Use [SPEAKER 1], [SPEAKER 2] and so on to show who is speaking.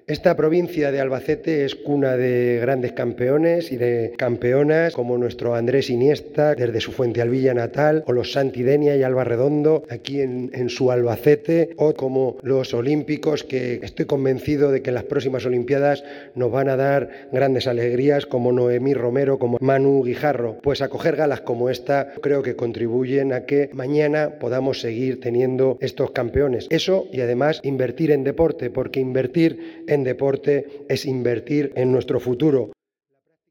[SPEAKER 1] Esta provincia de Albacete es cuna de grandes campeones y de campeonas como nuestro Andrés Iniesta desde su Fuentealbilla natal, o los Santi Denia y Alba Redondo aquí en su Albacete, o como los olímpicos que estoy convencido de que en las próximas Olimpiadas nos van a dar grandes alegrías, como Noemí Romero, como Manu Guijarro. Pues acoger galas como esta creo que contribuyen a que mañana podamos seguir teniendo estos campeones. Eso, y además invertir en deporte, porque invertir en deporte es invertir en nuestro futuro.